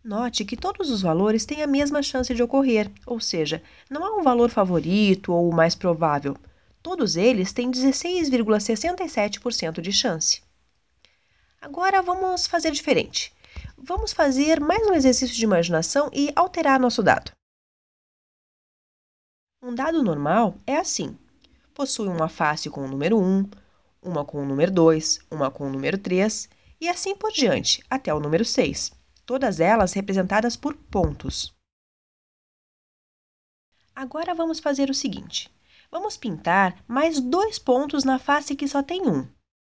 Note que todos os valores têm a mesma chance de ocorrer, ou seja, não há um valor favorito ou o mais provável. Todos eles têm 16,67% de chance. Agora vamos fazer diferente. Vamos fazer mais um exercício de imaginação e alterar nosso dado. Um dado normal é assim: possui uma face com o número 1, uma com o número 2, uma com o número 3 e assim por diante, até o número 6. Todas elas representadas por pontos. Agora vamos fazer o seguinte: vamos pintar mais 2 pontos na face que só tem um.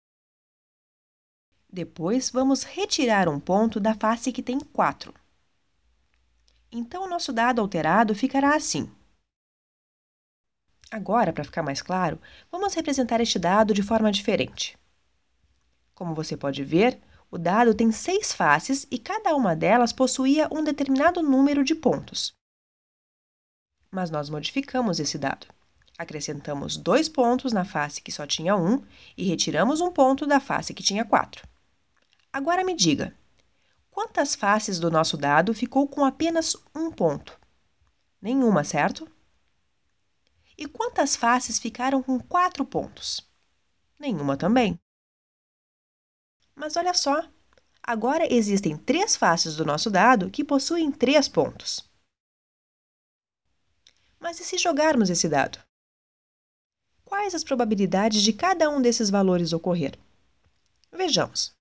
Depois, vamos retirar um ponto da face que tem 4. Então, o nosso dado alterado ficará assim. Agora, para ficar mais claro, vamos representar este dado de forma diferente. Como você pode ver, o dado tem 6 faces e cada uma delas possuía um determinado número de pontos. Mas nós modificamos esse dado. Acrescentamos 2 pontos na face que só tinha 1 e retiramos um ponto da face que tinha 4. Agora me diga, quantas faces do nosso dado ficou com apenas um ponto? Nenhuma, certo? E quantas faces ficaram com 4 pontos? Nenhuma também. Mas olha só, agora existem 3 faces do nosso dado que possuem 3 pontos. Mas e se jogarmos esse dado? Quais as probabilidades de cada um desses valores ocorrer? Vejamos.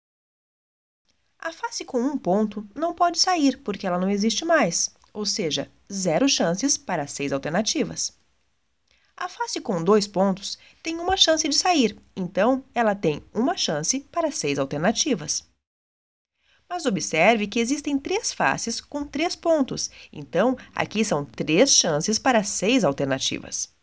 A face com um ponto não pode sair porque ela não existe mais, ou seja, 0 chances para 6 alternativas. A face com 2 pontos tem uma chance de sair, então ela tem uma chance para 6 alternativas. Mas observe que existem 3 faces com 3 pontos, então aqui são 3 chances para 6 alternativas.